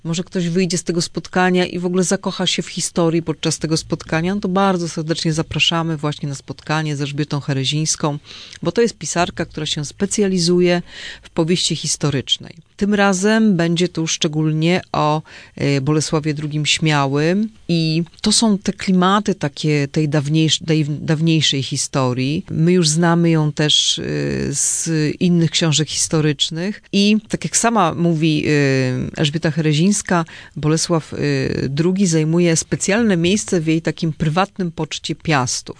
może ktoś wyjdzie z tego spotkania i w ogóle zakocha się w historii podczas tego spotkania, no to bardzo serdecznie zapraszamy właśnie na spotkanie z Elżbietą Herezińską, bo to jest pisarka, która się specjalizuje w powieści historycznej. Tym razem będzie tu szczególnie o Bolesławie II Śmiałym i to są te klimaty takie tej dawniejszej historii. My już znamy ją też z innych książek historycznych i tak jak sama mówi Elżbieta Herezińska, Bolesław II zajmuje specjalne miejsce w jej takim prywatnym poczcie Piastów.